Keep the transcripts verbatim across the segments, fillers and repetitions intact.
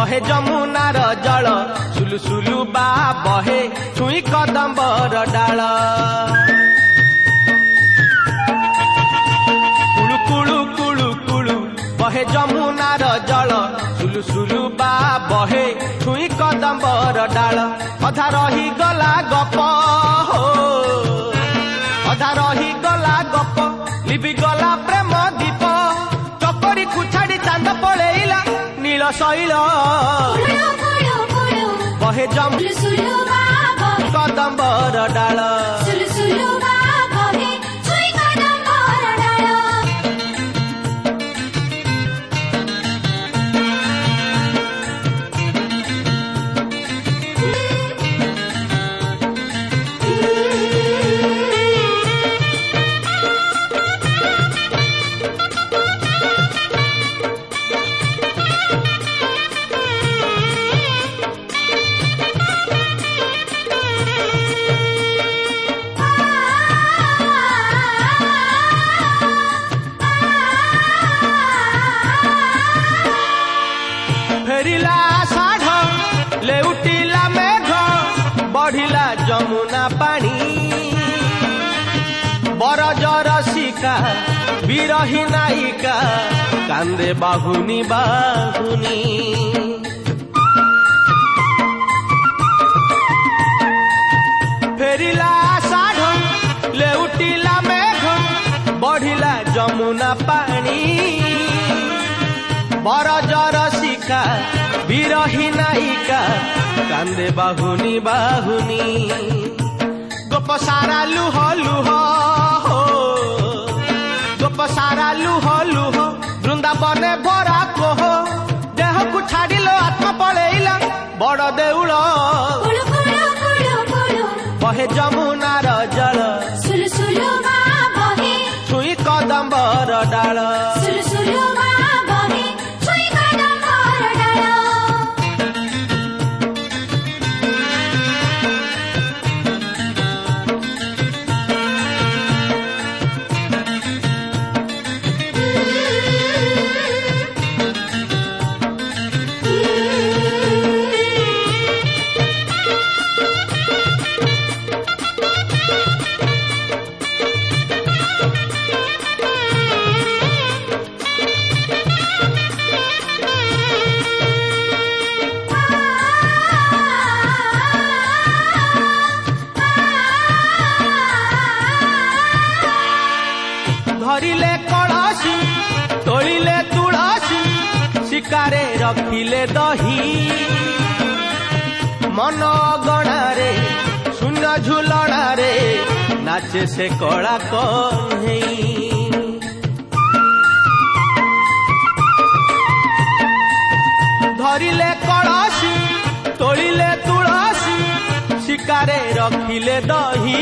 बहे जमुनार जल सुलु सुलु बा बहे छुई कदम्बर डाल कुळु कुळु कुळु कुळु बहे जमुनार जल सुलु सुलु बा बहे छुई कदम्बर डाल अधा रही गला गप हो अधा रही गला गप लिबि गला प्रेम दीप चकरी कुछाड़ी चांद पड़ेला नील शैल बहे जमुना कदम्बर डाल फेरिला साढ़ लेउटिला मेघ बढ़िला जमुना पानी बरजर शिका बिरही नायिका कांदे बाहुनी बाहुनी फेरिला साढ़ लेउटिला मेघ बढ़िला जमुना पानी बरजर शिका बिरही नायिका कांदे बाहुनी बाहुनी गोप सारा लुह लुह हो गोप सारा लुह लुह वृंदावने भरा कोह देह को छाड़िलो आत्मा पलैला बड़ देउल बहे जमुनार जल छुई कदम्बर डाल धरिले कलसी तोलिले तुलसी शिकारे रखिले दही मन गणारे शून्य झुलणारे नाचे से कला कन्हई धरिले कलसी तोलिले तुलसी शिकारे रखिले दही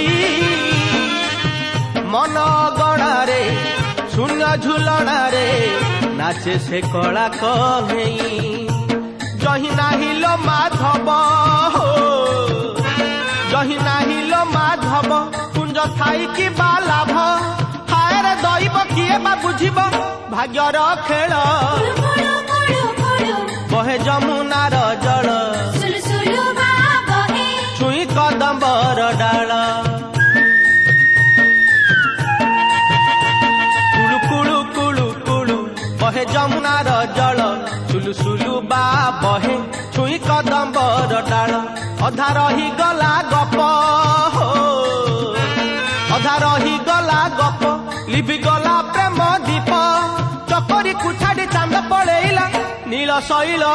मन गणारे शून्य झुलणारे नाचे से कला कन्हई जही नाही लो माधव हो जही नाही लो माधव कुंज थाई कि बालाभ हाय रे दैव किए बा बुझिब भाग्यर खेल बहे जमुनार जल छुई कदम्बर डाल बहे जमुनार जल सुलु सुलु बा बहे छुई कदम्बर डाल अधा रही गला गप हो अधा रही गला गप लिबि गला प्रेम दीप चकरी कुछाड़ी चांद पड़ेला नील शैल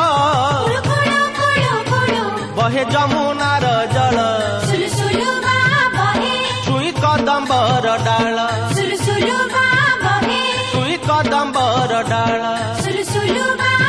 बहे जमुनार जल छुई कदम्बर डाल छुई कदम्बर डाल